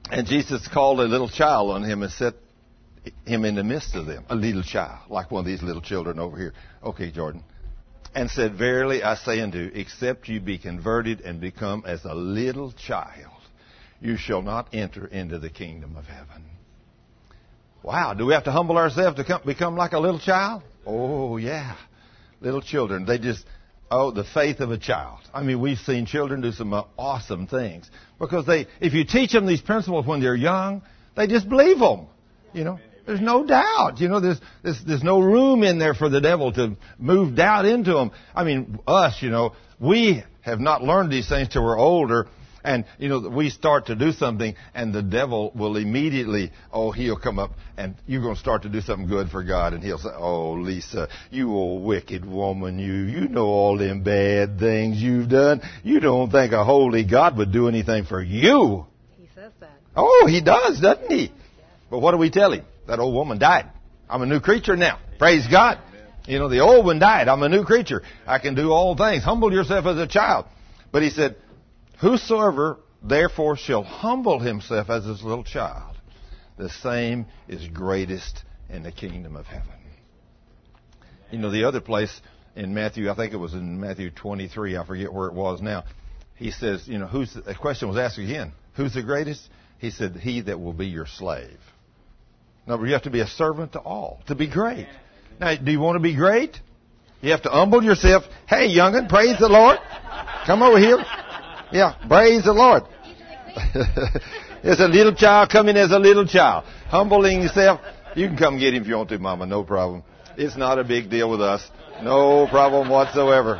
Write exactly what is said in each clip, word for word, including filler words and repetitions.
And Jesus called a little child on him and set him in the midst of them. A little child, like one of these little children over here. Okay, Jordan. And said, verily I say unto you, except you be converted and become as a little child, you shall not enter into the kingdom of heaven. Wow, do we have to humble ourselves to come, become like a little child? Oh, yeah. Little children, they just, oh, the faith of a child. I mean, we've seen children do some uh, awesome things. Because they, if you teach them these principles when they're young, they just believe them. You know, there's no doubt. You know, there's, there's, there's no room in there for the devil to move doubt into them. I mean, us, you know, we have not learned these things till we're older. And, you know, we start to do something and the devil will immediately, oh, he'll come up and you're going to start to do something good for God. And he'll say, oh, Lisa, you old wicked woman, you, you know all them bad things you've done. You don't think a holy God would do anything for you. He says that. Oh, he does, doesn't he? But what do we tell him? That old woman died. I'm a new creature now. Praise God. You know, the old one died. I'm a new creature. I can do all things. Humble yourself as a child. But he said, whosoever therefore shall humble himself as his little child, the same is greatest in the kingdom of heaven. You know, the other place in Matthew, I think it was in Matthew twenty-three, I forget where it was now. He says, you know, who's the, the question was asked again, who's the greatest? He said, he that will be your slave. No, you have to be a servant to all, to be great. Now, do you want to be great? You have to humble yourself. Hey, young'un, praise the Lord. Come over here. Yeah, praise the Lord. There's a little child coming as a little child. Humbling yourself. You can come get him if you want to, Mama. No problem. It's not a big deal with us. No problem whatsoever.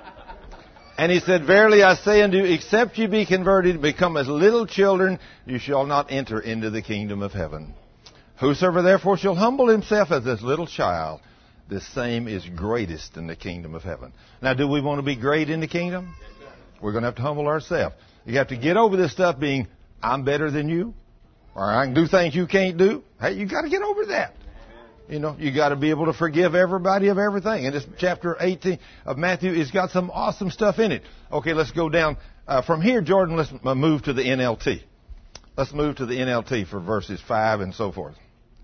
And he said, verily I say unto you, except you be converted and become as little children, you shall not enter into the kingdom of heaven. Whosoever therefore shall humble himself as this little child, the same is greatest in the kingdom of heaven. Now, do we want to be great in the kingdom? We're going to have to humble ourselves. You have to get over this stuff being, I'm better than you, or I can do things you can't do. Hey, you got to get over that. You know, you got to be able to forgive everybody of everything. And this chapter eighteen of Matthew has got some awesome stuff in it. Okay, let's go down. Uh, from here, Jordan, let's move to the N L T. Let's move to the N L T for verses five and so forth.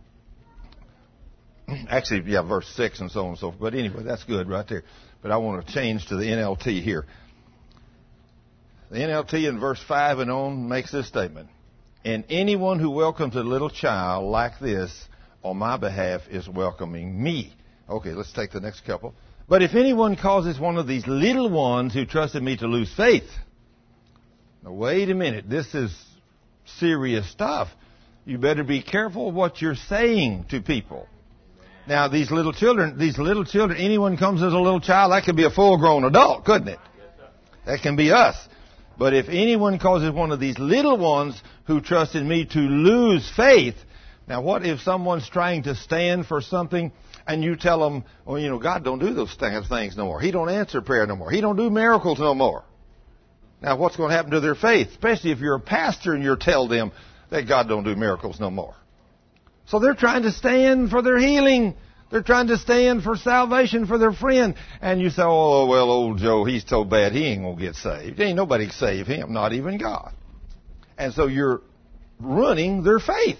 Actually, yeah, verse six and so on and so forth. But anyway, that's good right there. But I want to change to the N L T here. The N L T in verse five and on makes this statement. And anyone who welcomes a little child like this on my behalf is welcoming me. Okay, let's take the next couple. But if anyone causes one of these little ones who trusted me to lose faith. Now, wait a minute. This is serious stuff. You better be careful what you're saying to people. Now, these little children, these little children, anyone comes as a little child, that could be a full-grown adult, couldn't it? That can be us. But if anyone causes one of these little ones who trust in me to lose faith, now what if someone's trying to stand for something and you tell them, well, you know, God don't do those things no more. He don't answer prayer no more. He don't do miracles no more. Now what's going to happen to their faith? Especially if you're a pastor and you tell them that God don't do miracles no more. So they're trying to stand for their healing. They're trying to stand for salvation for their friend. And you say, oh, well, old Joe, he's so bad, he ain't going to get saved. Ain't nobody can save him, not even God. And so you're ruining their faith.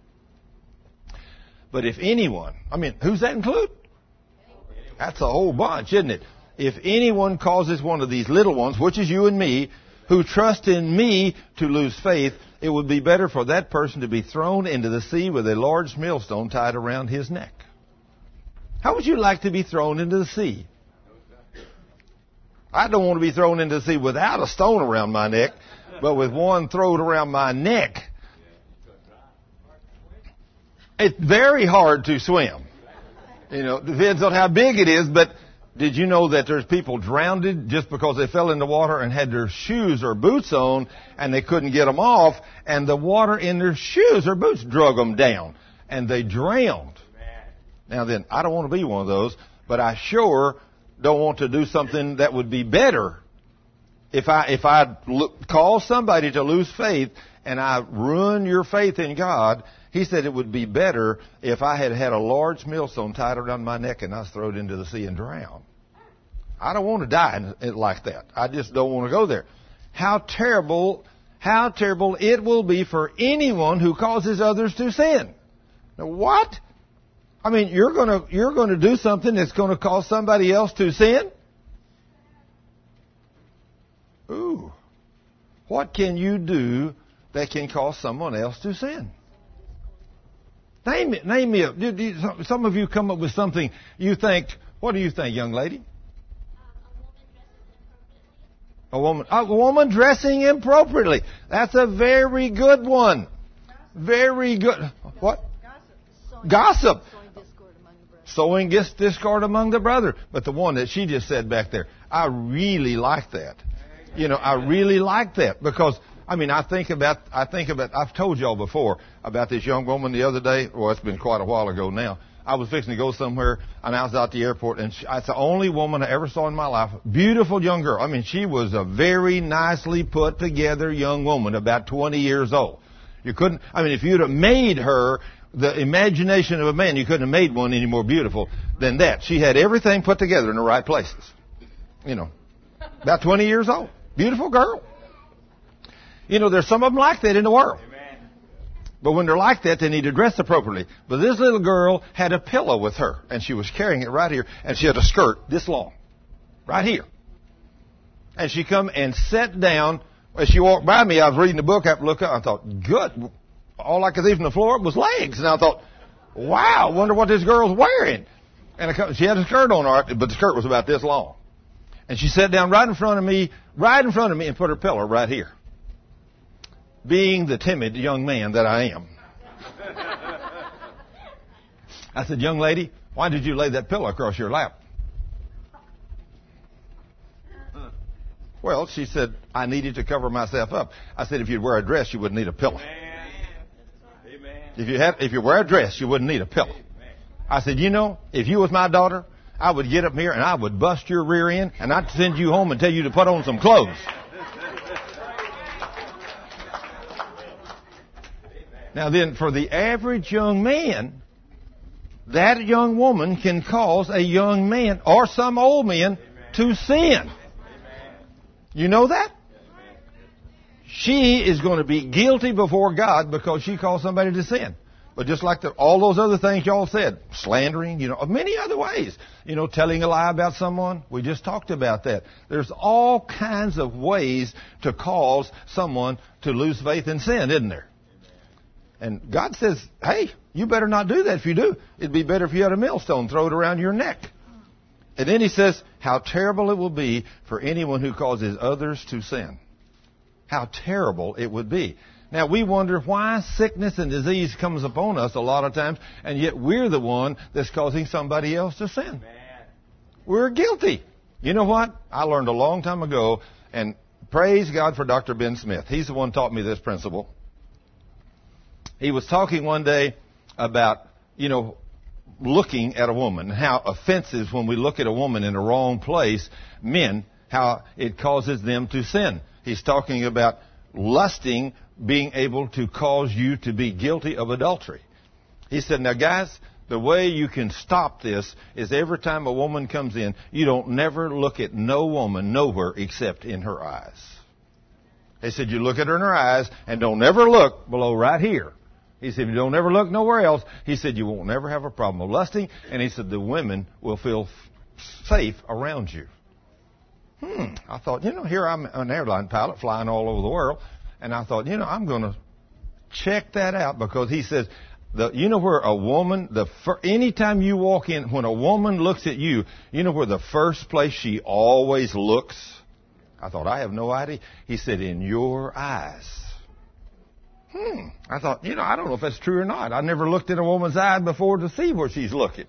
But if anyone, I mean, who's that include? That's a whole bunch, isn't it? If anyone causes one of these little ones, which is you and me, who trust in me to lose faith, it would be better for that person to be thrown into the sea with a large millstone tied around his neck. How would you like to be thrown into the sea? I don't want to be thrown into the sea without a stone around my neck, but with one thrown around my neck. It's very hard to swim. You know, depends on how big it is, but did you know that there's people drowned just because they fell in the water and had their shoes or boots on and they couldn't get them off, and the water in their shoes or boots drug them down and they drowned. Now then, I don't want to be one of those, but I sure don't want to do something that would be better. If I if I look, call somebody to lose faith and I ruin your faith in God, he said it would be better if I had had a large millstone tied around my neck and I was thrown into the sea and drowned. I don't want to die like that. I just don't want to go there. How terrible how terrible it will be for anyone who causes others to sin. Now, what? I mean, you're going to you're going to do something that's going to cause somebody else to sin? Ooh. What can you do that can cause someone else to sin? Name it. Name me. A, some of you come up with something you think. What do you think, young lady? A woman, a woman dressing inappropriately. That's a very good one. Very good. What? Gossip. Sowing discord among the brother. But the one that she just said back there, I really like that. You know, I really like that because, I mean, I think about, I think about, I've told y'all before about this young woman the other day. Well, it's been quite a while ago now. I was fixing to go somewhere, and I was out at the airport, and she, it's the only woman I ever saw in my life. Beautiful young girl. I mean, she was a very nicely put together young woman, about twenty years old. You couldn't, I mean, if you'd have made her the imagination of a man, you couldn't have made one any more beautiful than that. She had everything put together in the right places. You know, about twenty years old. Beautiful girl. You know, there's some of them like that in the world. But when they're like that, they need to dress appropriately. But this little girl had a pillow with her, and she was carrying it right here, and she had a skirt this long, right here. And she come and sat down. As she walked by me, I was reading the book. I looked up, I thought, good. All I could see from the floor was legs. And I thought, wow, wonder what this girl's wearing. And I come, she had a skirt on her, but the skirt was about this long. And she sat down right in front of me, right in front of me, and put her pillow right here. Being the timid young man that I am. I said, young lady, why did you lay that pillow across your lap? Well, she said, I needed to cover myself up. I said, if you'd wear a dress, you wouldn't need a pillow. Amen. If you had, if you wear a dress, you wouldn't need a pillow. I said, you know, if you was my daughter, I would get up here and I would bust your rear end and I'd send you home and tell you to put on some clothes. Now then, for the average young man, that young woman can cause a young man or some old man to sin. You know that? She is going to be guilty before God because she caused somebody to sin. But just like the, all those other things y'all said, slandering, you know, many other ways. You know, telling a lie about someone. We just talked about that. There's all kinds of ways to cause someone to lose faith in sin, isn't there? And God says, hey, you better not do that. If you do, it'd be better if you had a millstone, throw it around your neck. And then he says, how terrible it will be for anyone who causes others to sin. How terrible it would be. Now, we wonder why sickness and disease comes upon us a lot of times, and yet we're the one that's causing somebody else to sin. Man. We're guilty. You know what? I learned a long time ago, and praise God for Doctor Ben Smith. He's the one who taught me this principle. He was talking one day about, you know, looking at a woman, how offensive when we look at a woman in the wrong place, men, how it causes them to sin. He's talking about lusting being able to cause you to be guilty of adultery. He said, now guys, the way you can stop this is every time a woman comes in, you don't never look at no woman nowhere except in her eyes. He said, you look at her in her eyes and don't ever look below right here. He said, if you don't ever look nowhere else, he said, you won't never have a problem of lusting. And he said, the women will feel f- safe around you. Hmm. I thought, you know, here I'm an airline pilot flying all over the world. And I thought, you know, I'm going to check that out because he says, the, you know where a woman, the fir- anytime you walk in, when a woman looks at you, you know where the first place she always looks? I thought, I have no idea. He said, in your eyes. Hmm. I thought, you know, I don't know if that's true or not. I never looked in a woman's eye before to see where she's looking.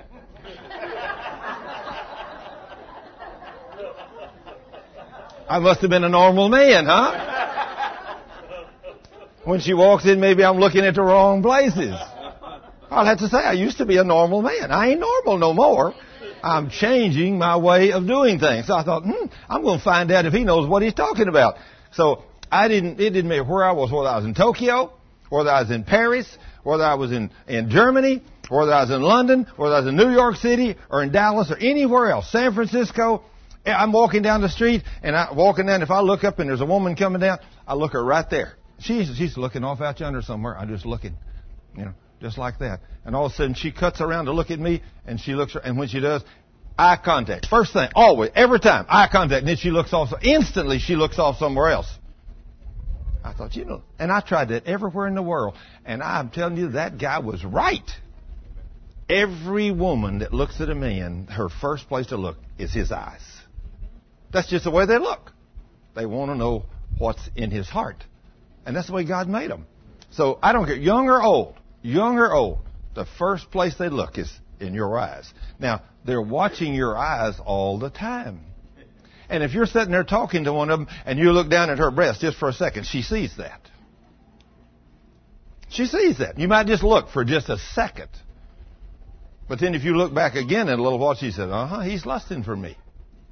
I must have been a normal man, huh? When she walks in, maybe I'm looking at the wrong places. I'll have to say, I used to be a normal man. I ain't normal no more. I'm changing my way of doing things. So I thought, hmm, I'm going to find out if he knows what he's talking about. So I didn't, it didn't matter where I was, whether I was in Tokyo, whether I was in Paris, whether I was in, in Germany, whether I was in London, whether I was in New York City or in Dallas or anywhere else, San Francisco. I'm walking down the street, and I walking down. If I look up and there's a woman coming down, I look her right there. She's she's looking off out yonder somewhere. I'm just looking, you know, just like that. And all of a sudden, she cuts around to look at me, and she looks. And when she does, eye contact. First thing, always, every time, eye contact. And then she looks off. Instantly, she looks off somewhere else. I thought, you know, and I tried that everywhere in the world. And I'm telling you, that guy was right. Every woman that looks at a man, her first place to look is his eyes. That's just the way they look. They want to know what's in his heart. And that's the way God made them. So I don't care, young or old, young or old, the first place they look is in your eyes. Now, they're watching your eyes all the time. And if you're sitting there talking to one of them and you look down at her breast just for a second, she sees that. She sees that. You might just look for just a second. But then if you look back again in a little while, she says, uh-huh, he's lusting for me.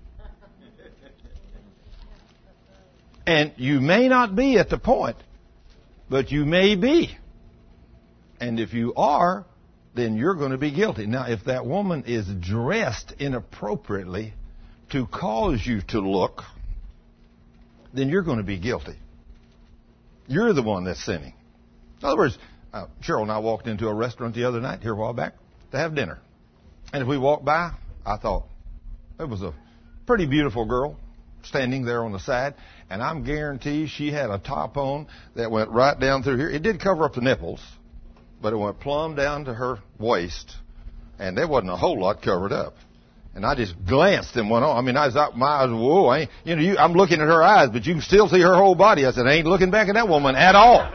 And you may not be at the point, but you may be. And if you are, then you're going to be guilty. Now, if that woman is dressed inappropriately to cause you to look, then you're going to be guilty. You're the one that's sinning. In other words, uh, Cheryl and I walked into a restaurant the other night, here a while back, to have dinner. And as we walked by, I thought, it was a pretty beautiful girl standing there on the side, and I'm guaranteed she had a top on that went right down through here. It did cover up the nipples, but it went plumb down to her waist, and there wasn't a whole lot covered up. And I just glanced and went on. I mean, I was out, my eyes, whoa, I ain't, you know, you, I'm looking at her eyes, but you can still see her whole body. I said, I ain't looking back at that woman at all.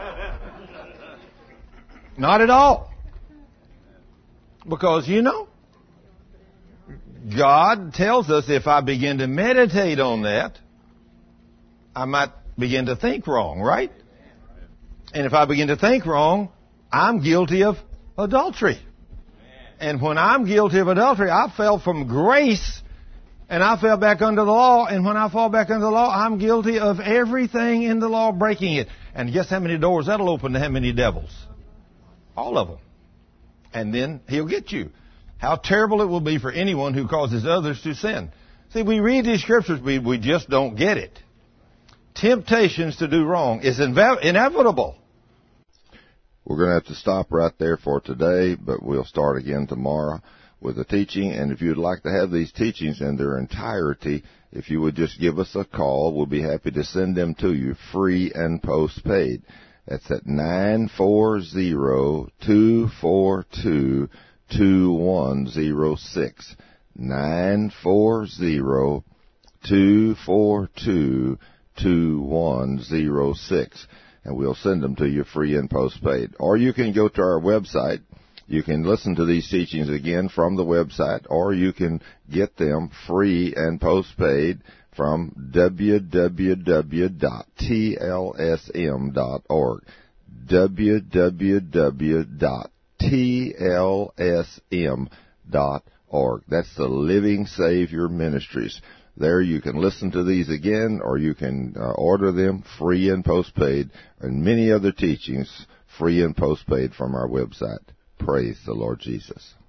Not at all. Because, you know, God tells us if I begin to meditate on that, I might begin to think wrong, right? And if I begin to think wrong, I'm guilty of adultery. And when I'm guilty of adultery, I fell from grace and I fell back under the law. And when I fall back under the law, I'm guilty of everything in the law, breaking it. And guess how many doors that'll open to how many devils? All of them. And then he'll get you. How terrible it will be for anyone who causes others to sin. See, we read these scriptures, we, we just don't get it. Temptations to do wrong is inve- inevitable. We're going to have to stop right there for today, but we'll start again tomorrow with the teaching. And if you'd like to have these teachings in their entirety, if you would just give us a call, we'll be happy to send them to you free and postpaid. That's at nine four zero, two four two, two one zero six. nine four zero, two four two, two one zero six. And we'll send them to you free and postpaid. Or you can go to our website. You can listen to these teachings again from the website, or you can get them free and postpaid from w w w dot t l s m dot org. w w w dot t l s m dot org. That's the Living Savior Ministries. There you can listen to these again, or you can uh, order them free and postpaid, and many other teachings free and postpaid from our website. Praise the Lord Jesus.